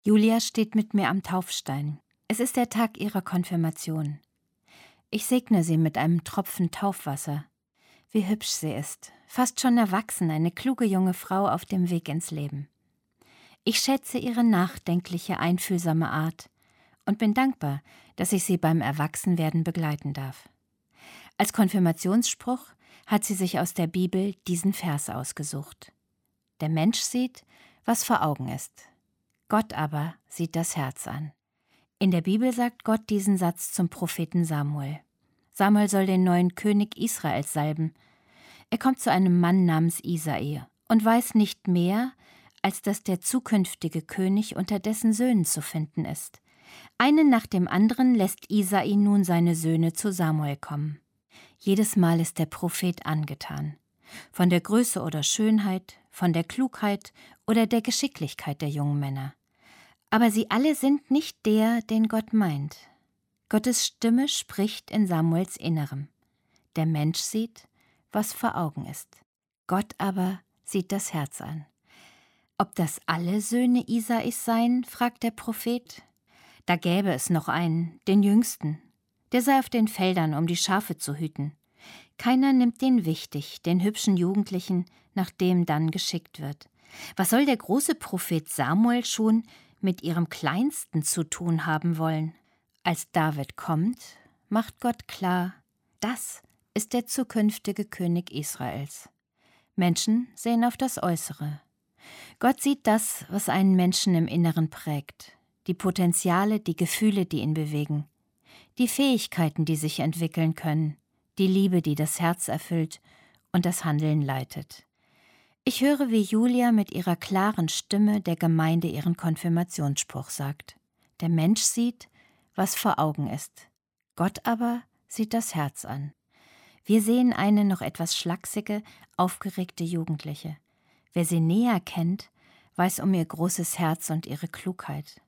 Julia steht mit mir am Taufstein. Es ist der Tag ihrer Konfirmation. Ich segne sie mit einem Tropfen Taufwasser. Wie hübsch sie ist, fast schon erwachsen, eine kluge junge Frau auf dem Weg ins Leben. Ich schätze ihre nachdenkliche, einfühlsame Art und bin dankbar, dass ich sie beim Erwachsenwerden begleiten darf. Als Konfirmationsspruch hat sie sich aus der Bibel diesen Vers ausgesucht. Der Mensch sieht, was vor Augen ist. Gott aber sieht das Herz an. In der Bibel sagt Gott diesen Satz zum Propheten Samuel. Samuel soll den neuen König Israels salben. Er kommt zu einem Mann namens Isai und weiß nicht mehr, als dass der zukünftige König unter dessen Söhnen zu finden ist. Einen nach dem anderen lässt Isai nun seine Söhne zu Samuel kommen. Jedes Mal ist der Prophet angetan. Von der Größe oder Schönheit, von der Klugheit oder der Geschicklichkeit der jungen Männer. Aber sie alle sind nicht der, den Gott meint. Gottes Stimme spricht in Samuels Innerem. Der Mensch sieht, was vor Augen ist. Gott aber sieht das Herz an. Ob das alle Söhne Isais seien, fragt der Prophet. Da gäbe es noch einen, den Jüngsten. Der sei auf den Feldern, um die Schafe zu hüten. Keiner nimmt den wichtig, den hübschen Jugendlichen, nach dem dann geschickt wird. Was soll der große Prophet Samuel schon mit ihrem Kleinsten zu tun haben wollen? Als David kommt, macht Gott klar, das ist der zukünftige König Israels. Menschen sehen auf das Äußere. Gott sieht das, was einen Menschen im Inneren prägt, die Potenziale, die Gefühle, die ihn bewegen, die Fähigkeiten, die sich entwickeln können, die Liebe, die das Herz erfüllt und das Handeln leitet. Ich höre, wie Julia mit ihrer klaren Stimme der Gemeinde ihren Konfirmationsspruch sagt. Der Mensch sieht, was vor Augen ist. Gott aber sieht das Herz an. Wir sehen eine noch etwas schlachsige, aufgeregte Jugendliche. Wer sie näher kennt, weiß um ihr großes Herz und ihre Klugheit.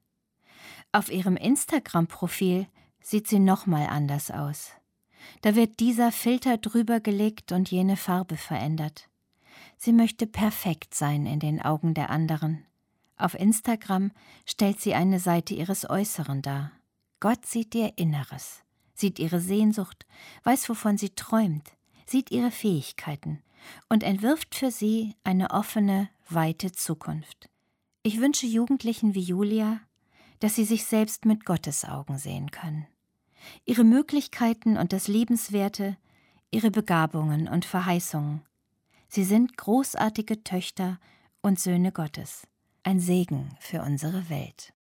Auf ihrem Instagram-Profil sieht sie nochmal anders aus. Da wird dieser Filter drüber gelegt und jene Farbe verändert. Sie möchte perfekt sein in den Augen der anderen. Auf Instagram stellt sie eine Seite ihres Äußeren dar. Gott sieht ihr Inneres, sieht ihre Sehnsucht, weiß, wovon sie träumt, sieht ihre Fähigkeiten und entwirft für sie eine offene, weite Zukunft. Ich wünsche Jugendlichen wie Julia, dass sie sich selbst mit Gottes Augen sehen können. Ihre Möglichkeiten und das Liebenswerte, ihre Begabungen und Verheißungen. Sie sind großartige Töchter und Söhne Gottes, ein Segen für unsere Welt.